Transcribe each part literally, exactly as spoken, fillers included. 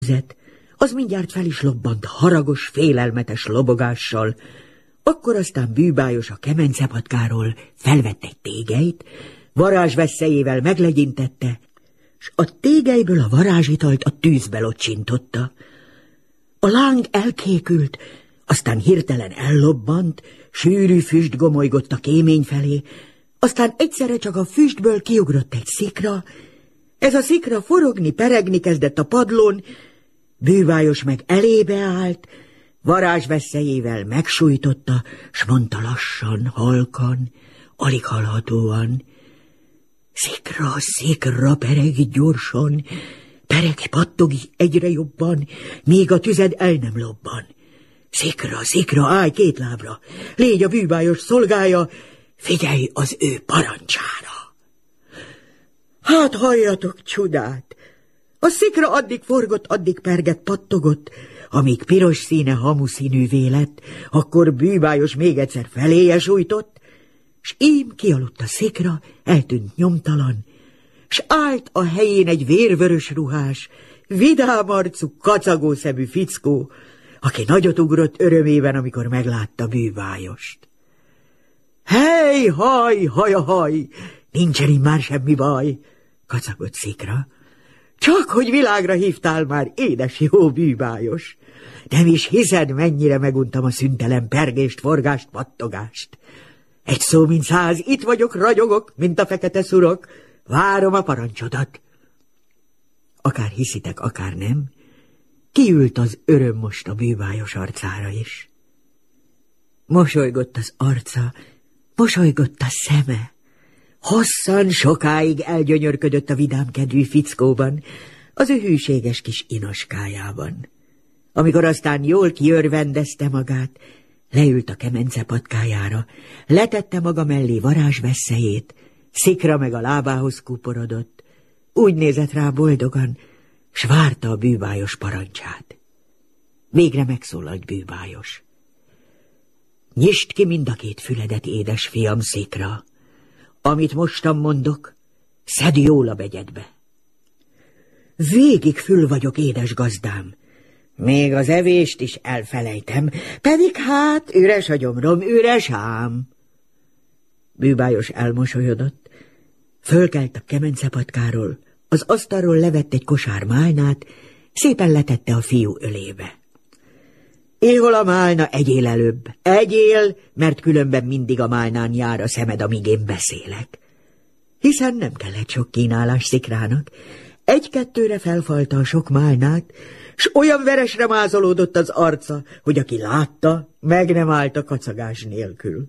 az mindjárt fel is lobbant haragos, félelmetes lobogással. Akkor aztán Bűbájos a kemencepatkáról felvett egy tégelyt, varázsveszélyével meglegyintette, s a tégelyből a varázsitalt a tűzbe locsintotta. A láng elkékült, aztán hirtelen ellobbant, sűrű füst gomolygott a kémény felé, aztán egyszerre csak a füstből kiugrott egy szikra. Ez a szikra forogni, peregni kezdett a padlón, Bűbájos meg elébe állt, varázsveszélyével megsújtotta, s mondta lassan, halkan, alig hallhatóan: szikra, szikra, pereg gyorsan, pereg pattog egyre jobban, míg a tüzed el nem lobban. Szikra, szikra, állj két lábra, légy a Bűbájos szolgája, figyelj az ő parancsára. Hát halljatok csodát! A szikra addig forgott, addig pergett, pattogott, amíg piros színe hamuszínűvé lett, akkor Bűbájos még egyszer feléje sújtott, s ím kialudt a szikra, eltűnt nyomtalan, s állt a helyén egy vérvörös ruhás, vidám arcú, kacagó szemű fickó, aki nagyot ugrott örömében, amikor meglátta Bűbájost. Hely, haj, haja, haj, nincsen immár semmi baj, kacagott szikra. Csak hogy világra hívtál már, édes jó Bűbájos. Nem is hiszed, mennyire meguntam a szüntelen pergést, forgást, pattogást. Egy szó mint száz, itt vagyok, ragyogok, mint a fekete szurok, várom a parancsodat. Akár hiszitek, akár nem, kiült az öröm most a Bűbájos arcára is. Mosolygott az arca, mosolygott a szeme. Hosszan, sokáig elgyönyörködött a vidámkedvű fickóban, az ő hűséges kis inoskájában. Amikor aztán jól kiörvendezte magát, leült a kemencepatkájára, letette maga mellé varázsveszélyét, szikra meg a lábához kuporodott, úgy nézett rá boldogan, s várta a Bűbájos parancsát. Végre megszólalt Bűbájos. Nyisd ki mind a két füledet, édes fiam, szikra. Amit mostan mondok, szedd jól a begyedbe. Végig fül vagyok, édes gazdám. Még az evést is elfelejtem, pedig hát üres a gyomrom, üres ám. Bűbájos elmosolyodott, fölkelt a kemencepatkáról, az asztalról levett egy kosár málnát, szépen letette a fiú ölébe. Éhol a málna, egyél előbb, egyél, mert különben mindig a málnán jár a szemed, amíg én beszélek. Hiszen nem kellett sok kínálás szikrának, egy-kettőre felfalta a sok málnát, s olyan veresre mázolódott az arca, hogy aki látta, meg nem állt a kacagás nélkül.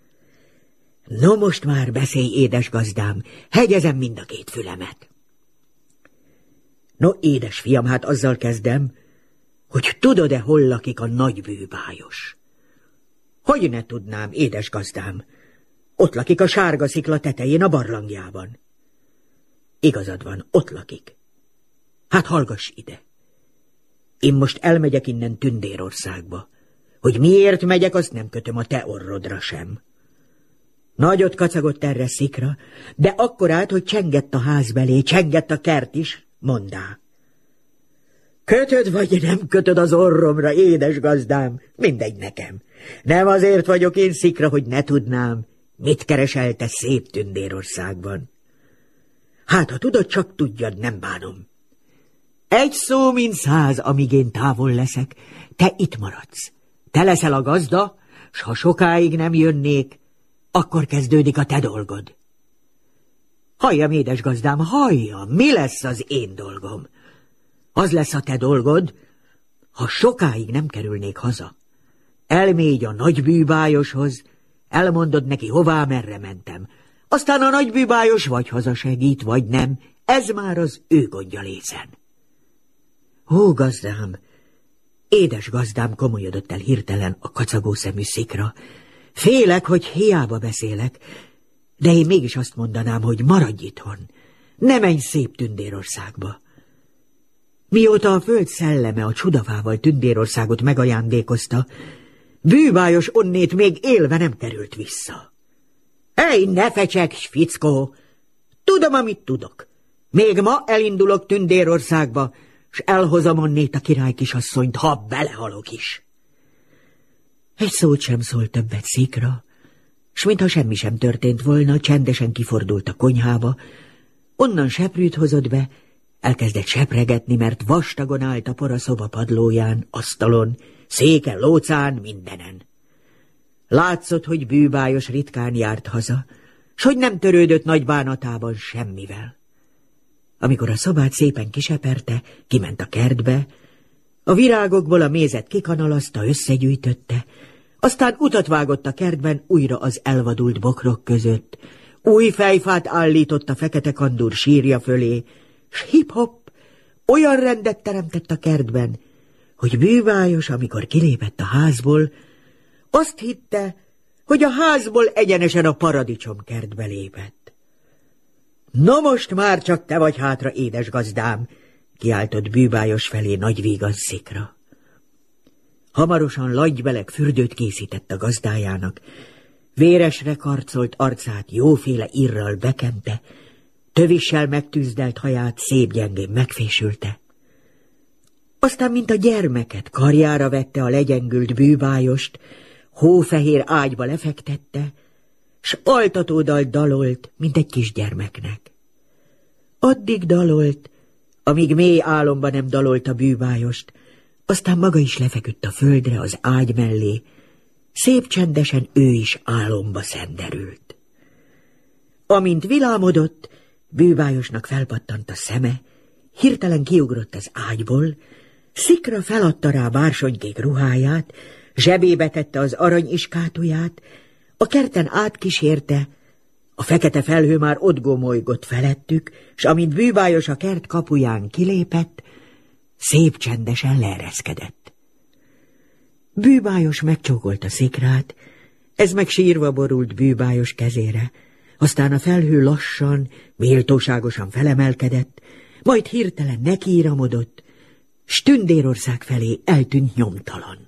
No most már beszélj, édes gazdám, hegyezem mind a két fülemet. No, édes fiam, hát azzal kezdem, hogy tudod-e, hol lakik a nagy Bűbájos? Hogy ne tudnám, édes gazdám? Ott lakik a sárga szikla tetején a barlangjában. Igazad van, ott lakik. Hát hallgass ide. Én most elmegyek innen Tündérországba. Hogy miért megyek, azt nem kötöm a te orrodra sem. Nagyot kacagott erre szikra, de akkorát, hogy csengett a ház belé, csengett a kert is, mondá. Kötöd vagy nem kötöd az orromra, édes gazdám, mindegy nekem. Nem azért vagyok én szikra, hogy ne tudnám, mit keresel te szép Tündérországban. Hát, ha tudod, csak tudjad, nem bánom. Egy szó, mint száz, amíg én távol leszek, te itt maradsz. Te leszel a gazda, s ha sokáig nem jönnék, akkor kezdődik a te dolgod. Halljam, édes gazdám, halljam, mi lesz az én dolgom? Az lesz a te dolgod, ha sokáig nem kerülnék haza. Elmégy a nagy Bűbájoshoz, elmondod neki, hová, merre mentem. Aztán a nagy Bűbájos vagy hazasegít, vagy nem, ez már az ő gondja lészen. Ó, gazdám, édes gazdám, komolyodott el hirtelen a kacagó szemű szikra. Félek, hogy hiába beszélek, de én mégis azt mondanám, hogy maradj itthon, ne menj szép Tündérországba. Mióta a föld szelleme a csudafával Tündérországot megajándékozta, Bűbájos onnét még élve nem került vissza. Ej, ne fecsegj, fickó! Tudom, amit tudok. Még ma elindulok Tündérországba, s elhozom onnét a király kisasszonyt, ha belehalok is. Egy szót sem szólt többet Szikra, s mintha semmi sem történt volna, csendesen kifordult a konyhába, onnan seprűt hozott be, elkezdett sepregetni, mert vastagon állt a por a szoba padlóján, asztalon, széken, lócán, mindenen. Látszott, hogy bűbájos ritkán járt haza, s hogy nem törődött nagy bánatában semmivel. Amikor a szobát szépen kiseperte, kiment a kertbe, a virágokból a mézet kikanalazta, összegyűjtötte, aztán utat vágott a kertben újra az elvadult bokrok között, új fejfát állított a fekete kandúr sírja fölé, s hip-hop olyan rendet teremtett a kertben, hogy bűvájos, amikor kilépett a házból, azt hitte, hogy a házból egyenesen a paradicsomkertbe lépett. Na most már csak te vagy hátra, édes gazdám, kiáltott bűvájos felé nagy vígan Szikra. Hamarosan langybeleg fürdőt készített a gazdájának, véresre karcolt arcát jóféle irral bekente, tövissel megtűzdelt haját szép gyengén megfésülte. Aztán, mint a gyermeket, karjára vette a legyengült bűvájost, hófehér ágyba lefektette, s altatódalt dalolt, mint egy kisgyermeknek. Addig dalolt, amíg mély álomba nem dalolt a bűvájost, aztán maga is lefeküdt a földre az ágy mellé, szép csendesen ő is álomba szenderült. Amint vilámodott, bűvájosnak felpattant a szeme, hirtelen kiugrott az ágyból, Szikra feladta rá bársonykék ruháját, zsebébe tette az aranyiskátóját, a kerten átkísérte, a fekete felhő már ott gomolygott felettük, s amint bűvájos a kert kapuján kilépett, szép csendesen leereszkedett. Bűvájos megcsókolta Szikrát, ez meg sírva borult bűvájos kezére, aztán a felhő lassan, méltóságosan felemelkedett, majd hirtelen nekiíramodott, s Tündérország felé eltűnt nyomtalan.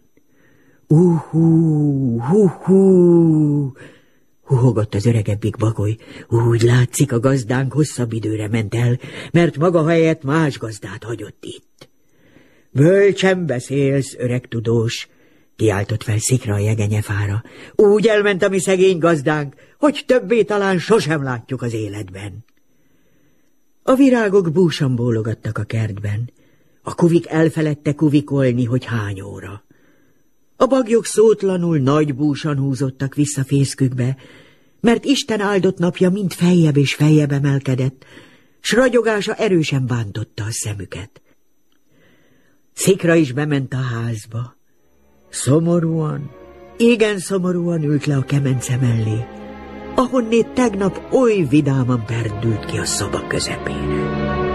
Uhú, hú-hú, huhogott az öregebbik bagoly. Úgy látszik, a gazdánk hosszabb időre ment el, mert maga helyett más gazdát hagyott itt. Bölcsen beszélsz, öreg tudós, kiáltott fel Szikra a jegenyefára. Úgy elment a mi szegény gazdánk, hogy többé talán sosem látjuk az életben. A virágok búsan bólogattak a kertben. A kuvik elfeledte kuvikolni, hogy hány óra. A bagyok szótlanul nagy búsan húzottak vissza fészkükbe, mert Isten áldott napja mind feljebb és feljebb emelkedett, s ragyogása erősen bántotta a szemüket. Szikra is bement a házba. Szomorúan, igen szomorúan ült le a kemence mellé, ahonnét tegnap oly vidáman perdült ki a szoba közepére.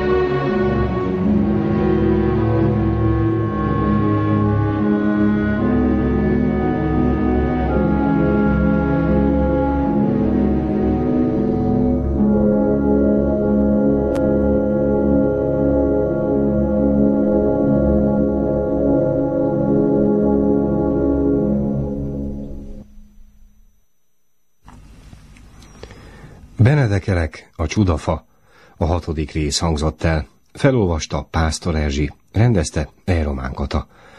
Benedekerek, a csudafa, a hatodik rész hangzott el, felolvasta Pásztor Erzsi, rendezte E. Román Kata.